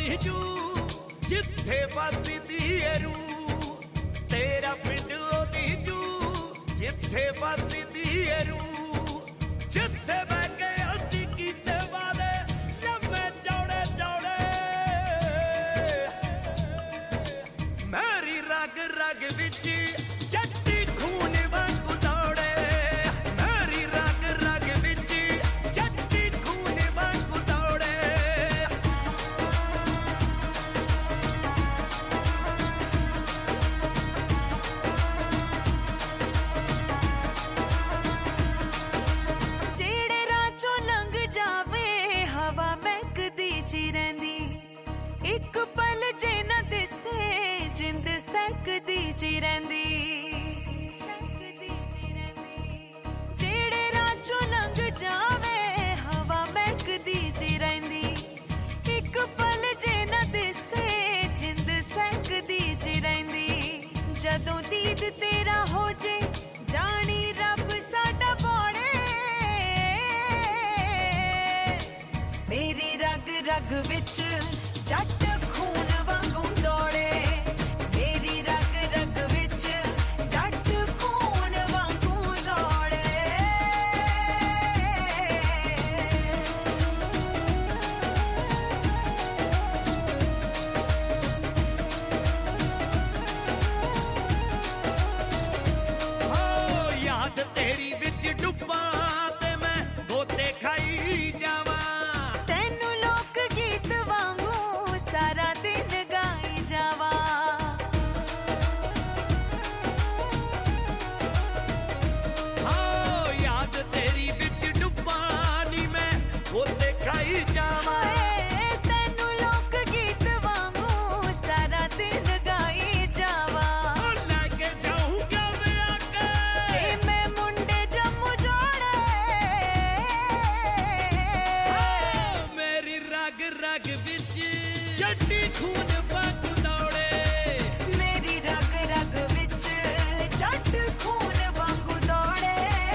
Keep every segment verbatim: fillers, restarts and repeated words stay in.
ओदी जू जिथे बसदी है रूह, तेरा पिंड ओदी जू जिथे बसदी है रूह, जिथे बह के असी कीते वादे लम्मे चौड़े चौड़े, मेरी रग रग विच जट्टी खून वांगू दौड़े, मेरी रग रग विच जट्टी खून वांगू दौड़े। जेड़े राचों लंघ जावे हवा महकदी जी रहिंदी, एक पल जे न दिसे जिंद सहकदी जी रहिंदी, सहकदी जी रहिंदी। जेड़े राचों लंघ जावे हवा महकदी जी रहिंदी, एक पल जे न दिसे जिंद सहकदी जी रहिंदी। जदों दीद तेरा हो जे जानी रब साडा बौड़े, मेरी रग रग विच जट खून वांगू दौड़े, मेरी रग रग विच जट खून वांगू दौड़े। हो याद तेरी विच डुब्बा ते मैं बोते खाई जावा, तेनू लोक गीत वांगू सारा दिन गाई जावा। हो याद तेरी विच डुब्बा नी मैं बोते खाई जावा। हाय तेनू लोक गीत वांगू सारा दिन गाई जावा। ओ लेके जाऊंगा मैं आके ए मैं मुंडे जम्मू जोड़े, हो मेरी रग रग विच जट्टी खून वांगू दौड़े, मेरी रग रग विच जट खून वांगू दौड़े।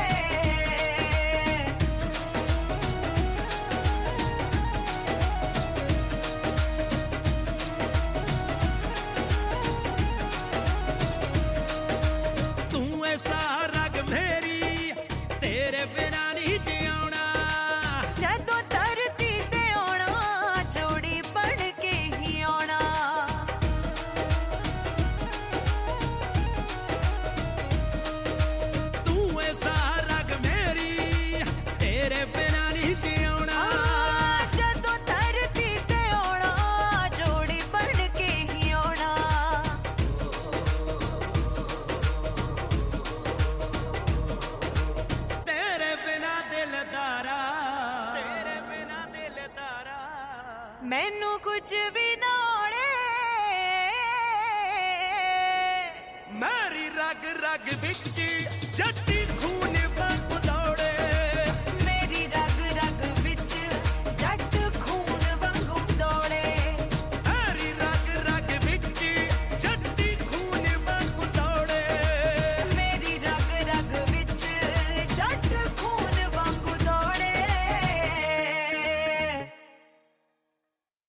तू ऐसा रग मेरी तेरे बिना नहीं जियाना, जदों धरती ते आउणा जोड़ी बन के ही आउणा। तू ऐसा रग मेरी तेरे बिना नहीं जियाना। जदों धरती ते आउणा जोड़ी बन के ही आउणा। तेरे बिना दिलदारा, तेरे बिना दिलदारा, मैनू कुछ भी ना आउणे, मेरी रग रग विच